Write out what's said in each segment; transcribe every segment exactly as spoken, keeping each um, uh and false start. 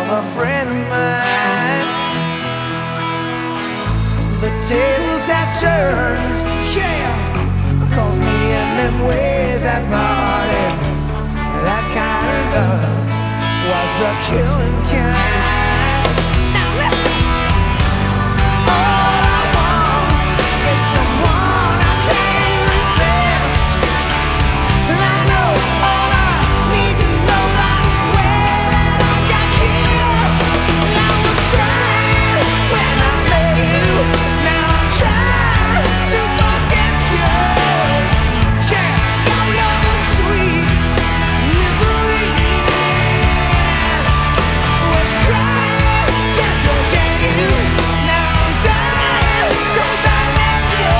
from a friend of mine. The tables have turned, yeah, cause me and them ways that party, that kind of love was the killing kind. Now listen, all I want is someone I can't resist, and I know all I need to know by the way that I got kissed. And I was crying when I met you. Now I'm trying to forget you. Yeah, your love was sweet misery. Was crying just to get you. Now I'm dying 'cause I let you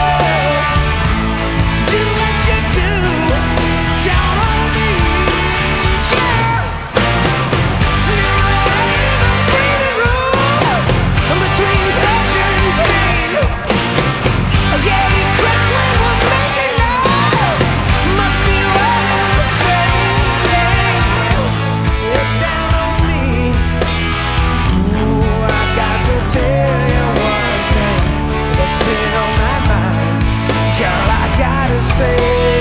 do what you do down on me. Yeah. Now there ain't even breathing room between pleasure and pain. Yeah, you cry when we're making love. Must be running the same thing. It's down on me. Ooh, I got to tell you one thing that's been on my mind. Girl, I gotta say,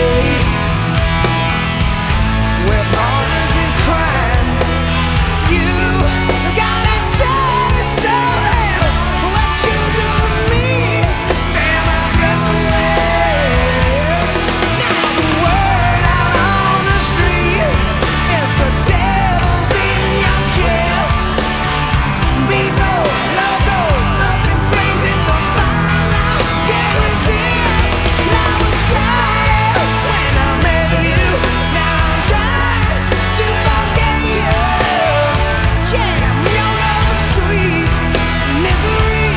we're partners in crime. You got that sad story. What you do to me, damn, I blow away. Now the word out on the street is the devil's in your kiss. Before love goes up in flames, it's on fire. I can't resist. And I was crying when I met you. Now I'm trying to forget you. Yeah, your love was sweet misery.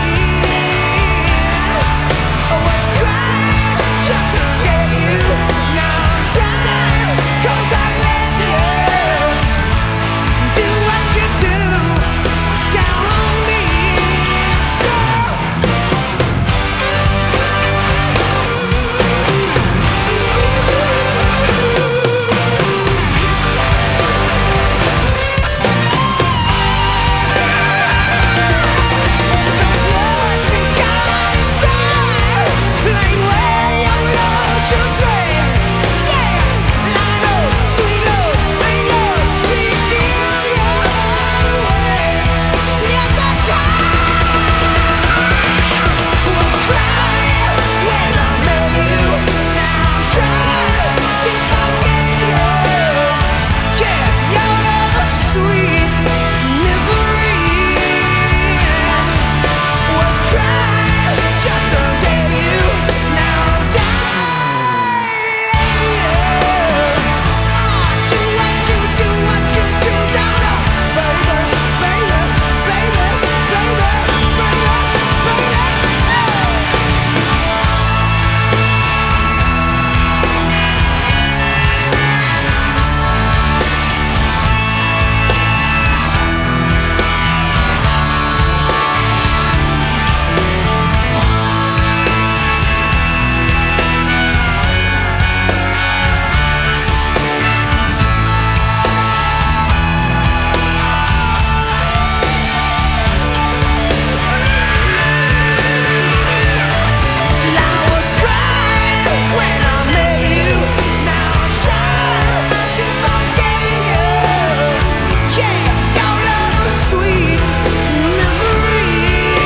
I was crying just to get you. Now I'm dying 'cause I let you do what you do down on me. So cause what you got inside ain't where your love should stay. Yeah, and I know sweet love ain't love till you give your heart away. At that time was crying when I met you. Now I'm trying to forget you. Yeah, your love was sweet misery. Was crying just to get you. Now I'm dying. Ah, do what you do, what you do down on, baby, baby, baby, baby, baby, baby. I was crying when I met you. Now I'm trying to forget you. Yeah, your love was sweet misery.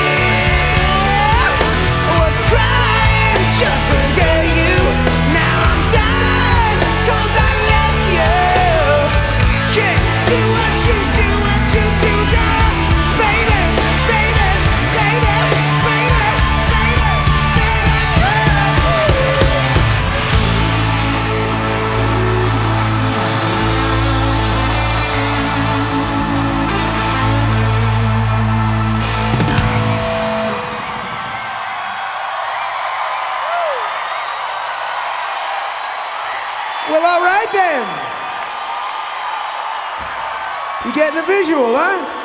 Was crying just to get you. Now I'm dying 'cause I let you. Yeah, do what you do, what you do, down, baby, baby, baby, baby, baby, baby. Well, all right then. You getting the visual, huh?